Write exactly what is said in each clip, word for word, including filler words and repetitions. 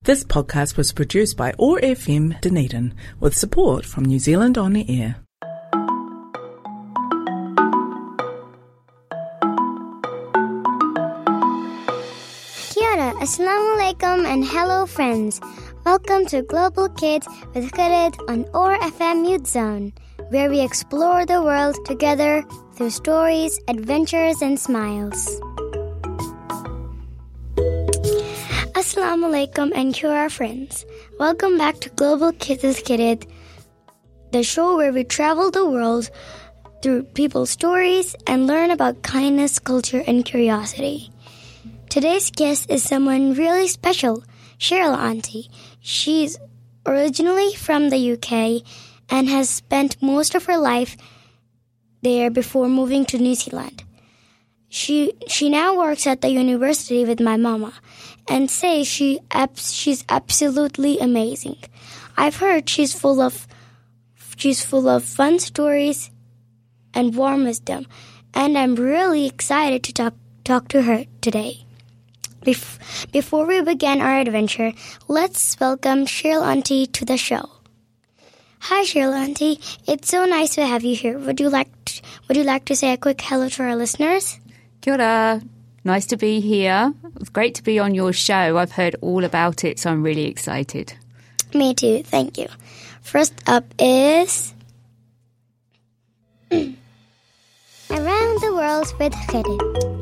This podcast was produced by O A R F M Dunedin with support from New Zealand On Air. Kia ora, assalamu alaikum and hello friends. Welcome to Global Kids with Khalid on O A R F M Youth Zone, where we explore the world together through stories, adventures and smiles. Assalamu alaikum and kia ora friends. Welcome back to Global Kids with Khalid, the show where we travel the world through people's stories and learn about kindness, culture and curiosity. Today's guest is someone really special, Cheryl Auntie. She's originally from the U K and has spent most of her life there before moving to New Zealand. She she now works at the university with my mama and says she abs- she's absolutely amazing. I've heard she's full of she's full of fun stories and warm wisdom, and I'm really excited to talk talk to her today. Bef- before we begin our adventure, let's welcome Cheryl Auntie to the show. Hi, Cheryl Auntie. It's so nice to have you here. Would you like to, would you like to say a quick hello to our listeners? Kia ora. Nice to be here. It's great to be on your show. I've heard all about it, so I'm really excited. Me too. Thank you. First up is Around the World with Khalid.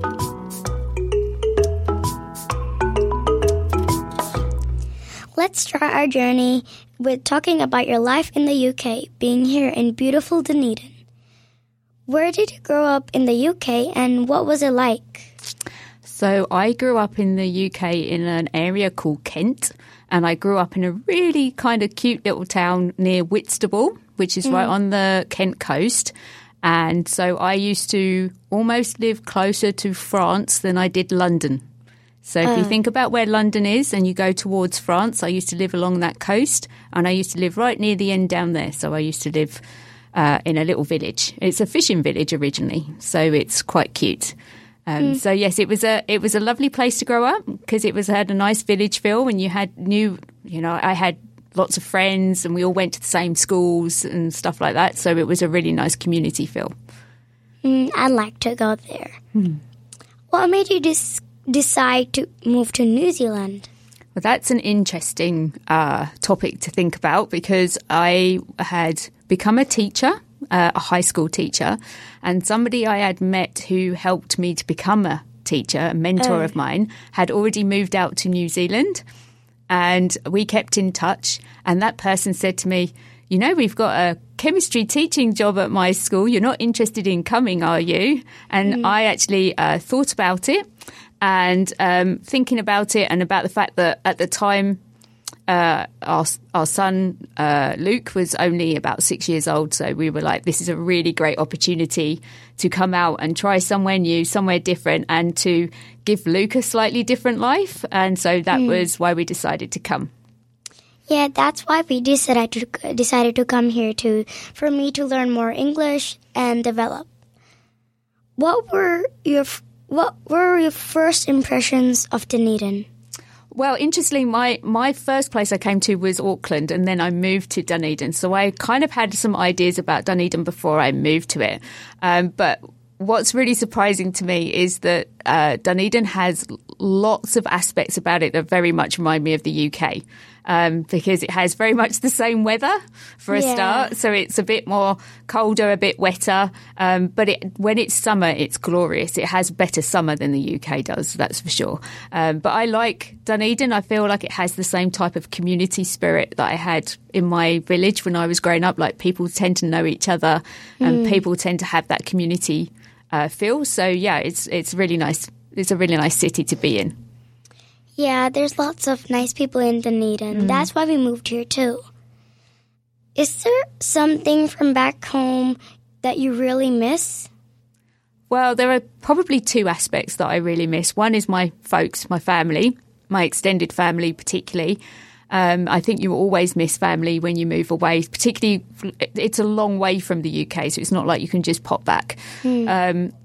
Let's start our journey with talking about your life in the U K, being here in beautiful Dunedin. Where did you grow up in the U K and what was it like? So I grew up in the U K in an area called Kent, and I grew up in a really kind of cute little town near Whitstable, which is mm. right on the Kent coast. And so I used to almost live closer to France than I did London. So if uh. you think about where London is and you go towards France, I used to live along that coast, and I used to live right near the end down there. So I used to live uh, in a little village. It's a fishing village originally, so it's quite cute. Um, mm. So yes, it was a it was a lovely place to grow up because it was had a nice village feel, and you had new, you know, I had lots of friends, and we all went to the same schools and stuff like that. So it was a really nice community feel. Mm, I'd like to go there. Mm. What made you dis- decide to move to New Zealand? Well, that's an interesting uh, topic to think about because I had become a teacher, uh, a high school teacher, and somebody I had met who helped me to become a teacher, a mentor oh. of mine, had already moved out to New Zealand, and we kept in touch. And that person said to me, you know, we've got a chemistry teaching job at my school. You're not interested in coming, are you? And mm. I actually uh, thought about it. And um, thinking about it and about the fact that at the time uh, our our son, uh, Luke, was only about six years old. So we were like, this is a really great opportunity to come out and try somewhere new, somewhere different, and to give Luke a slightly different life. And so that mm. was why we decided to come. Yeah, that's why we decided to, decided to come here too, for me to learn more English and develop. What were your... What were your first impressions of Dunedin? Well, interestingly, my, my first place I came to was Auckland, and then I moved to Dunedin. So I kind of had some ideas about Dunedin before I moved to it. Um, but what's really surprising to me is that uh, Dunedin has lots of aspects about it that very much remind me of the U K. Um, because it has very much the same weather for a yeah. start. So it's a bit more colder, a bit wetter. Um, but it, when it's summer, it's glorious. It has better summer than the U K does, that's for sure. Um, but I like Dunedin. I feel like it has the same type of community spirit that I had in my village when I was growing up. Like people tend to know each other and mm. people tend to have that community uh, feel. So yeah, it's it's really nice. It's a really nice city to be in. Yeah, there's lots of nice people in Dunedin. Mm. That's why we moved here too. Is there something from back home that you really miss? Well, there are probably two aspects that I really miss. One is my folks, my family, my extended family particularly. Um, I think you always miss family when you move away, particularly it's a long way from the U K, so it's not like you can just pop back. Mm. Um,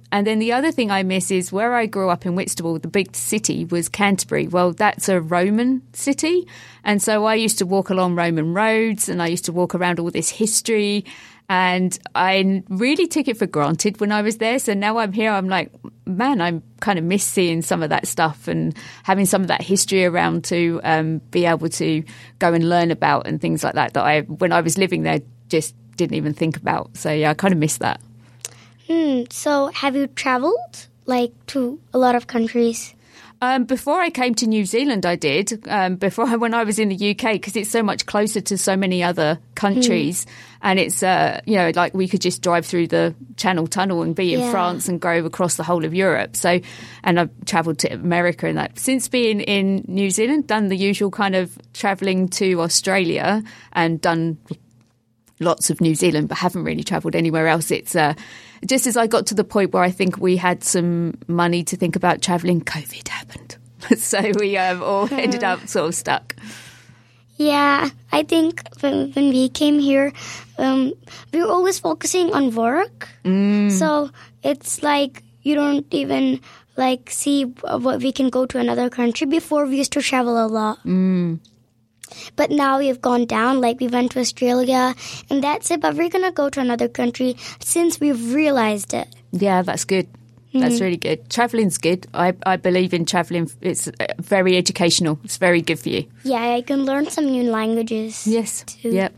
and then the other thing I miss is where I grew up in Whitstable, the big city was Canterbury. Well, that's a Roman city. And so I used to walk along Roman roads and I used to walk around all this history. And I really took it for granted when I was there. So now I'm here, I'm like, man, I kind of miss seeing some of that stuff and having some of that history around to um, be able to go and learn about and things like that, that I, when I was living there, just didn't even think about. So, yeah, I kind of miss that. Hmm. So have you traveled, like, to a lot of countries? Um, before I came to New Zealand, I did. Um, before I, when I was in the U K, because it's so much closer to so many other countries, mm. and it's uh, you know, like we could just drive through the Channel Tunnel and be in yeah. France and go across the whole of Europe. So, and I've travelled to America and that. Since being in New Zealand, done the usual kind of travelling to Australia and done lots of New Zealand, but haven't really travelled anywhere else. It's uh, just as I got to the point where I think we had some money to think about travelling, COVID happened. So we um, all ended up sort of stuck. Yeah, I think when, when we came here, um, we were always focusing on work. Mm. So it's like you don't even like see what we can go to another country. Before we used to travel a lot. Mm. But now we've gone down, like we went to Australia, and that's it. But we're going to go to another country since we've realized it. Yeah, that's good. That's mm-hmm. really good. Travelling's good. I, I believe in travelling. It's very educational. It's very good for you. Yeah, I can learn some new languages. Yes. Too. Yep.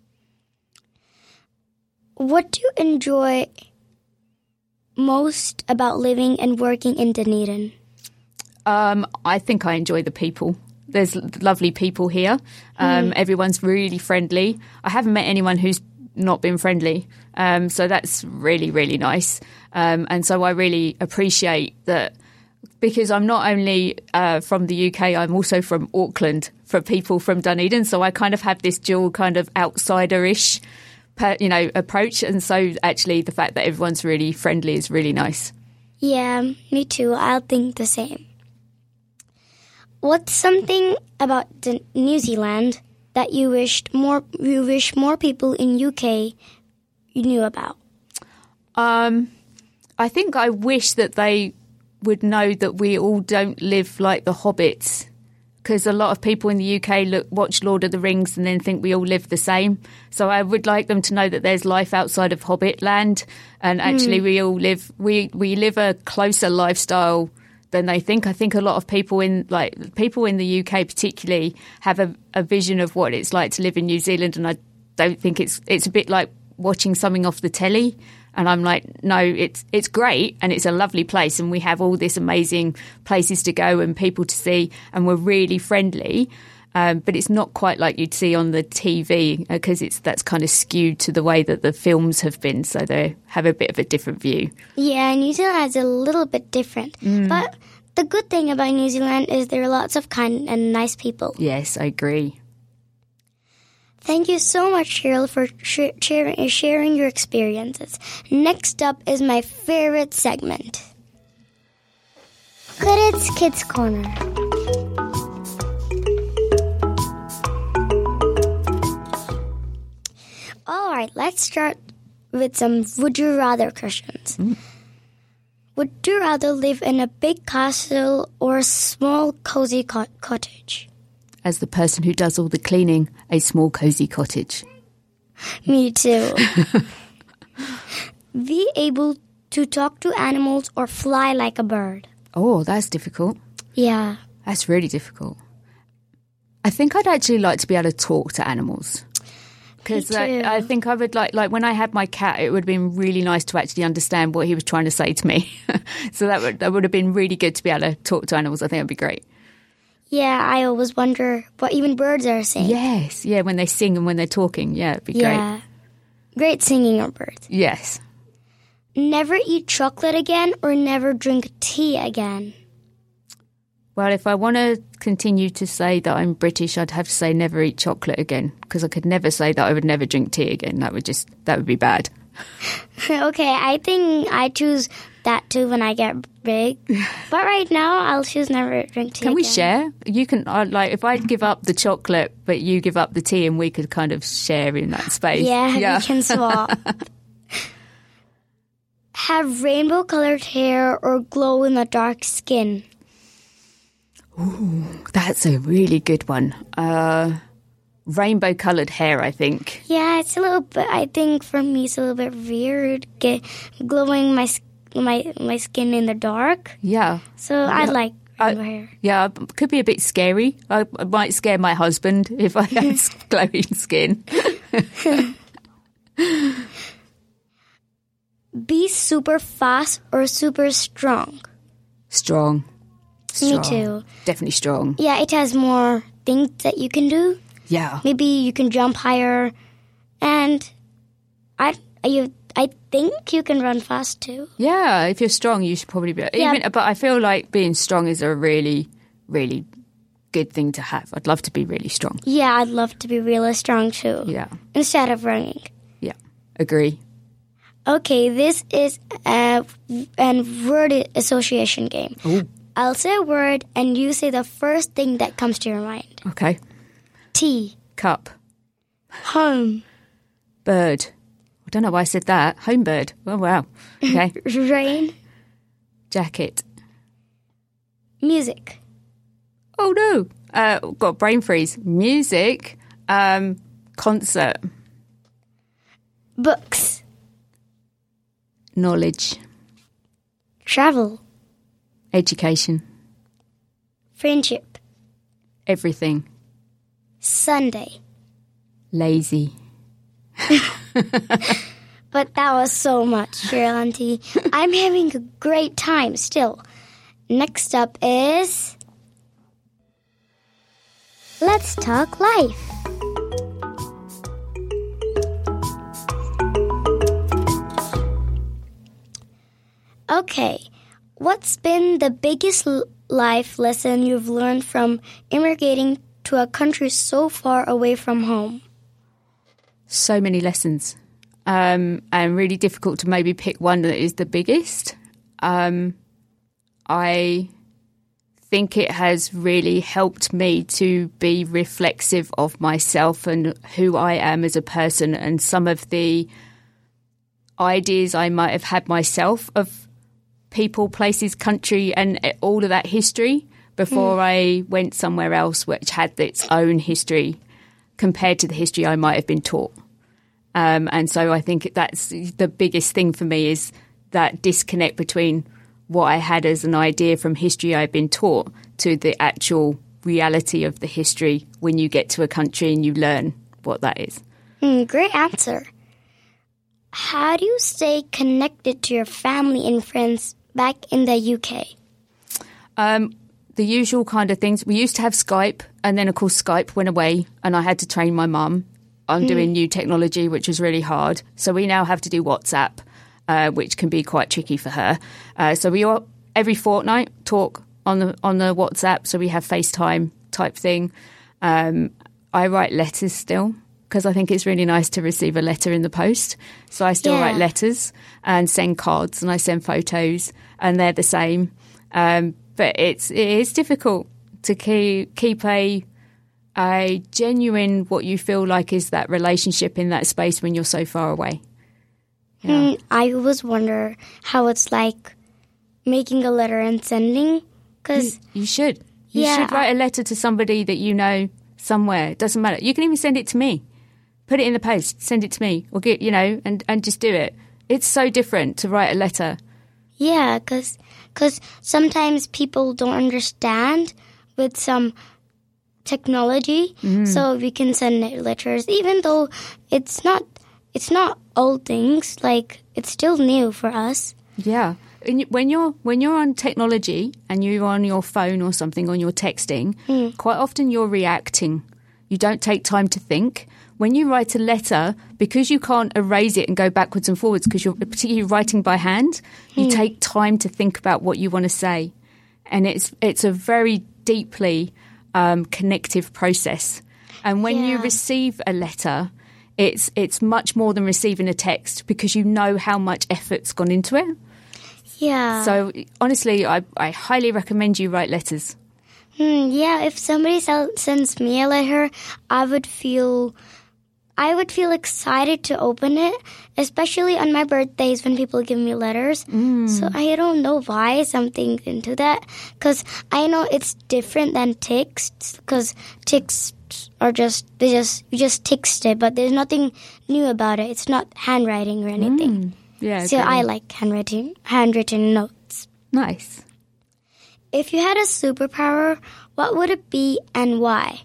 What do you enjoy most about living and working in Dunedin? Um, I think I enjoy the people. There's lovely people here. Um, mm. Everyone's really friendly. I haven't met anyone who's not been friendly. Um, so that's really, really nice. Um, and so I really appreciate that because I'm not only uh, from the U K, I'm also from Auckland for people from Dunedin. So I kind of have this dual kind of outsider-ish, you know, approach. And so actually the fact that everyone's really friendly is really nice. Yeah, me too. I'll think the same. What's something about the New Zealand that you wished more you wish more people in U K knew about? Um, I think I wish that they would know that we all don't live like the hobbits, because a lot of people in the U K look watch Lord of the Rings and then think we all live the same. So I would like them to know that there's life outside of Hobbit land, and actually mm. we all live we we live a closer lifestyle than they think. I think a lot of people in like people in the U K particularly have a, a vision of what it's like to live in New Zealand, and I don't think it's it's a bit like watching something off the telly. And I'm like, no, it's it's great and it's a lovely place, and we have all this amazing places to go and people to see, and we're really friendly. Um, but it's not quite like you'd see on the T V, because it's that's kind of skewed to the way that the films have been, so they have a bit of a different view. Yeah, New Zealand is a little bit different. Mm. But the good thing about New Zealand is there are lots of kind and nice people. Yes, I agree. Thank you so much, Cheryl, for sh- sharing, sharing your experiences. Next up is my favorite segment, Kids Kids Corner. All right, let's start with some would you rather questions. Mm. Would you rather live in a big castle or a small cozy co- cottage? As the person who does all the cleaning, a small cozy cottage. Me too. Be able to talk to animals or fly like a bird? Oh, that's difficult. Yeah. That's really difficult. I think I'd actually like to be able to talk to animals. Because I, I think I would like, like when I had my cat, it would have been really nice to actually understand what he was trying to say to me. So that would, that would have been really good to be able to talk to animals. I think it would be great. Yeah, I always wonder what even birds are saying. Yes, yeah, when they sing and when they're talking. Yeah, it'd be great. Yeah, great singing of birds. Yes. Never eat chocolate again or never drink tea again? Well, if I want to continue to say that I'm British, I'd have to say never eat chocolate again, because I could never say that I would never drink tea again. That would just, that would be bad. Okay, I think I choose that too when I get big. But right now, I'll choose never drink tea Can we again. share? You can, uh, like, if I give up the chocolate, but you give up the tea, and we could kind of share in that space. Yeah, yeah. We can swap. have rainbow-colored hair or glow-in-the-dark skin? Ooh, that's a really good one. Uh, rainbow-coloured hair, I think. Yeah, it's a little bit, I think for me it's a little bit weird, get, glowing my my my skin in the dark. Yeah. So yeah. I like rainbow I, hair. Yeah, it could be a bit scary. I, I might scare my husband if I had glowing skin. Be super fast or super strong? Strong. strong. Me too. Definitely strong. Yeah, it has more things that you can do. Yeah. Maybe you can jump higher. And I you I think you can run fast too. Yeah, if you're strong, you should probably be. Yeah. Even, but I feel like being strong is a really, really good thing to have. I'd love to be really strong. Yeah, I'd love to be really strong too. Yeah. Instead of running. Yeah, agree. Okay, this is a, a word association game. Ooh. I'll say a word and you say the first thing that comes to your mind. Okay. Tea. Cup. Home. Bird. I don't know why I said that. Home bird. Oh, wow. Okay. Rain. Jacket. Music. Oh, no. Uh, got brain freeze. Music. Um, concert. Books. Knowledge. Travel. Education. Friendship. Everything. Sunday. Lazy. But that was so much, Cheryl Auntie. I'm having a great time still. Next up is... Let's Talk Life. Okay, what's been the biggest l- life lesson you've learned from immigrating to a country so far away from home? So many lessons. Um, and really difficult to maybe pick one that is the biggest. Um, I think it has really helped me to be reflexive of myself and who I am as a person, and some of the ideas I might have had myself of people, places, country, and all of that history before mm. I went somewhere else which had its own history compared to the history I might have been taught. Um, and so I think that's the biggest thing for me, is that disconnect between what I had as an idea from history I've been taught to the actual reality of the history when you get to a country and you learn what that is. Mm, great answer. How do you stay connected to your family and friends back in the U K? Um, the usual kind of things. We used to have Skype, and then, of course, Skype went away, and I had to train my mum on mm. doing new technology, which was really hard. So we now have to do WhatsApp, uh, which can be quite tricky for her. Uh, so we all, every fortnight talk on the on the WhatsApp. So we have FaceTime type thing. Um, I write letters still, because I think it's really nice to receive a letter in the post. So I still yeah. write letters and send cards, and I send photos, and they're the same. Um, but it's it is difficult to keep keep a a genuine, what you feel like is that relationship in that space when you're so far away. Yeah. Mm, I always wonder how it's like making a letter and sending. Cause you, you should. You yeah, should write a letter to somebody that you know somewhere. It doesn't matter. You can even send it to me. Put it in the post. Send it to me. Or get, you know, and, and just do it. It's so different to write a letter. Yeah, because cause sometimes people don't understand with some technology, mm. so we can send letters, even though it's not it's not old things. Like, it's still new for us. Yeah, and when you're when you're on technology and you're on your phone or something, on your texting, mm. quite often you're reacting. You don't take time to think. When you write a letter, because you can't erase it and go backwards and forwards, because you're particularly writing by hand, you mm. take time to think about what you want to say, and it's it's a very deeply Um, connective process. And when yeah. you receive a letter, it's it's much more than receiving a text, because you know how much effort's gone into it. Yeah. So honestly, I, I highly recommend you write letters. Hmm, yeah, if somebody sends me a letter, I would feel I would feel excited to open it, especially on my birthdays when people give me letters. Mm. So I don't know why something into that, because I know it's different than texts, because texts are just, they just, you just text it, but there's nothing new about it. It's not handwriting or anything. Mm. Yeah. So okay. I like handwriting, handwritten notes. Nice. If you had a superpower, what would it be and why?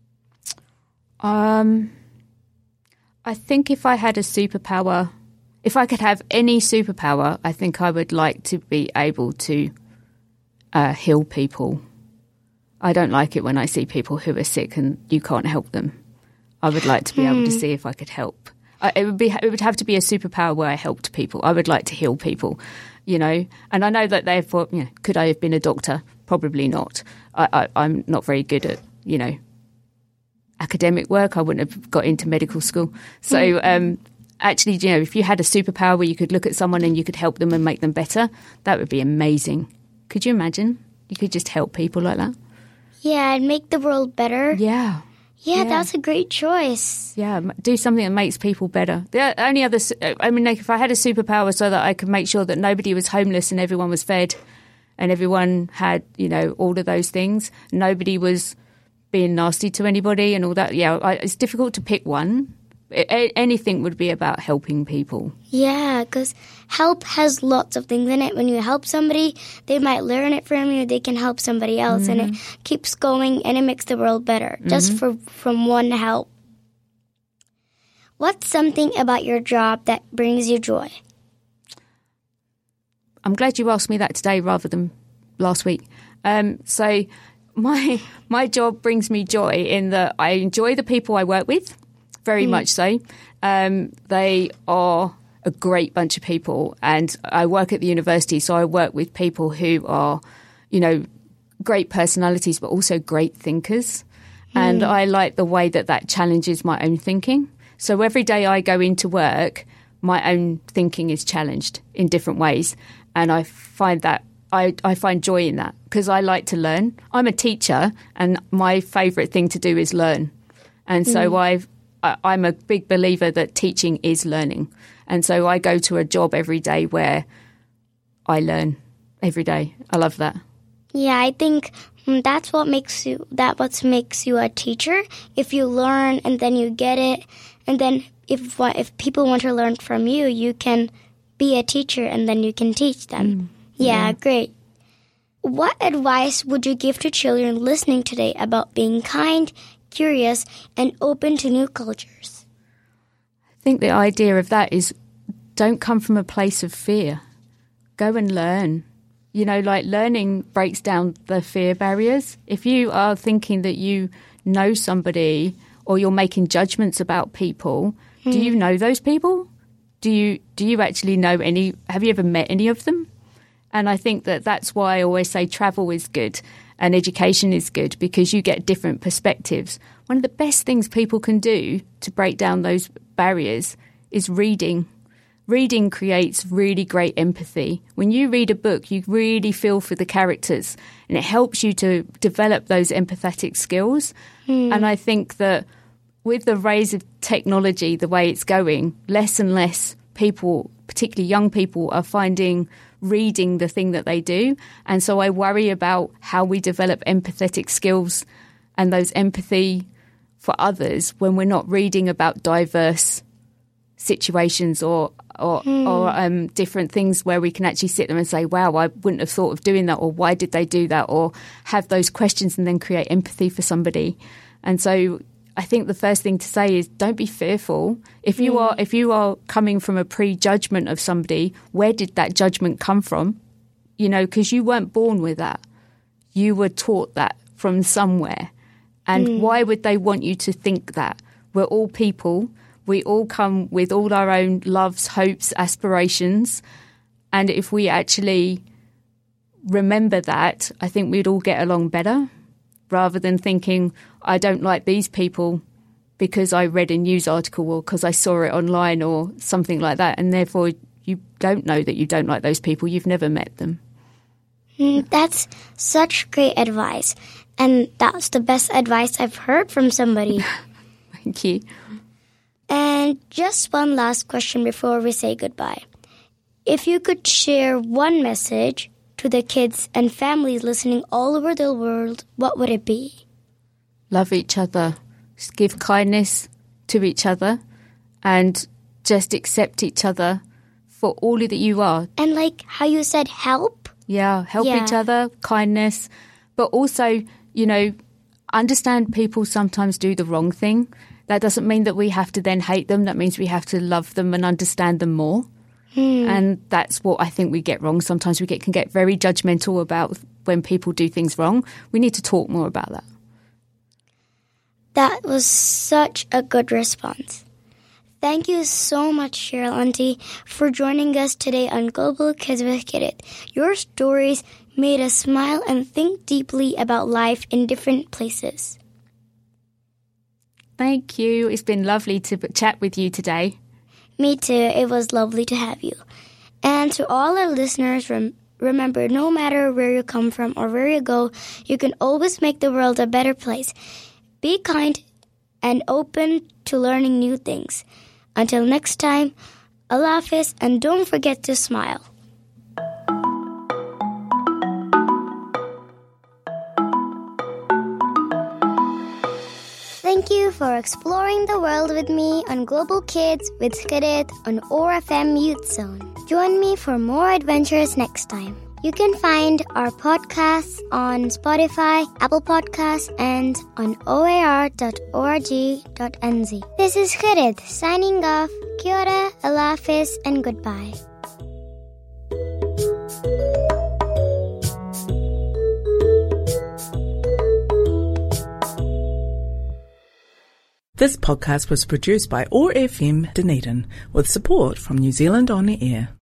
Um... I think if I had a superpower, if I could have any superpower, I think I would like to be able to uh, heal people. I don't like it when I see people who are sick and you can't help them. I would like to be able to see if I could help. I, it would be. It would have to be a superpower where I helped people. I would like to heal people, you know. And I know that therefore, you know, could I have been a doctor? Probably not. I, I, I'm not very good at, you know, academic work. I wouldn't have got into medical school. So um, actually, you know, if you had a superpower where you could look at someone and you could help them and make them better, that would be amazing. Could you imagine? You could just help people like that. Yeah, and make the world better. Yeah. Yeah, Yeah. that's a great choice. Yeah, m- do something that makes people better. The only other, s- I mean, like if I had a superpower so that I could make sure that nobody was homeless and everyone was fed and everyone had, you know, all of those things, nobody was being nasty to anybody and all that. Yeah, I, it's difficult to pick one. A- anything would be about helping people. Yeah, because help has lots of things in it. When you help somebody, they might learn it from you. They can help somebody else, mm-hmm. and it keeps going, and it makes the world better mm-hmm. just for from one help. What's something about your job that brings you joy? I'm glad you asked me that today rather than last week. Um, so my my job brings me joy in that I enjoy the people I work with. Very mm. much so. Um, they are a great bunch of people, and I work at the university, so I work with people who are, you know, great personalities, but also great thinkers. Mm. And I like the way that that challenges my own thinking. So every day I go into work, my own thinking is challenged in different ways, and I find that I, I find joy in that because I like to learn. I'm a teacher, and my favourite thing to do is learn, and so mm. I've. I'm a big believer that teaching is learning. And so I go to a job every day where I learn every day. I love that. Yeah, I think that's what makes you that what makes you a teacher. If you learn and then you get it, and then if if people want to learn from you, you can be a teacher and then you can teach them. Mm. Yeah, yeah, great. What advice would you give to children listening today about being kind, curious, and open to new cultures? I think the idea of that is don't come from a place of fear. Go and learn. You know, like learning breaks down the fear barriers. If you are thinking that you know somebody or you're making judgments about people, mm. do you know those people? Do you do you actually know any? Have you ever met any of them? And I think that that's why I always say travel is good. And education is good because you get different perspectives. One of the best things people can do to break down those barriers is reading. Reading creates really great empathy. When you read a book, you really feel for the characters and it helps you to develop those empathetic skills. Mm. And I think that with the rise of technology, the way it's going, less and less people, particularly young people, are finding reading the thing that they do. And so I worry about how we develop empathetic skills and those empathy for others when we're not reading about diverse situations or or, mm. or um, different things where we can actually sit there and say, wow, I wouldn't have thought of doing that, or why did they do that, or have those questions and then create empathy for somebody. And so I think the first thing to say is don't be fearful. If you mm. are if you are coming from a prejudgment of somebody, where did that judgment come from? You know, because you weren't born with that. You were taught that from somewhere. And mm. why would they want you to think that? We're all people. We all come with all our own loves, hopes, aspirations. And if we actually remember that, I think we'd all get along better. Rather than thinking, I don't like these people because I read a news article or because I saw it online or something like that. And therefore, you don't know that you don't like those people. You've never met them. Mm, that's such great advice. And that's the best advice I've heard from somebody. Thank you. And just one last question before we say goodbye. If you could share one message to the kids and families listening all over the world, what would it be? Love each other. Just give kindness to each other and just accept each other for all that you are. And like how you said, help? Yeah, help Yeah. each other, kindness. But also, you know, understand people sometimes do the wrong thing. That doesn't mean that we have to then hate them. That means we have to love them and understand them more. Hmm. And that's what I think we get wrong. Sometimes we get, can get very judgmental about when people do things wrong. We need to talk more about that. That was such a good response. Thank you so much, Cheryl Auntie, for joining us today on Global Kids with Kirit. Your stories made us smile and think deeply about life in different places. Thank you. It's been lovely to chat with you today. Me too. It was lovely to have you. And to all our listeners, rem- remember, no matter where you come from or where you go, you can always make the world a better place. Be kind and open to learning new things. Until next time, Allah Hafiz, and don't forget to smile. Thank you for exploring the world with me on Global Kids with Kirit on O R F M Youth Zone. Join me for more adventures next time. You can find our podcasts on Spotify, Apple Podcasts, and on O A R dot org dot N Z. This is Kirit signing off. Kia ora, Allah Hafiz, and goodbye. This podcast was produced by O R F M Dunedin with support from New Zealand On the Air.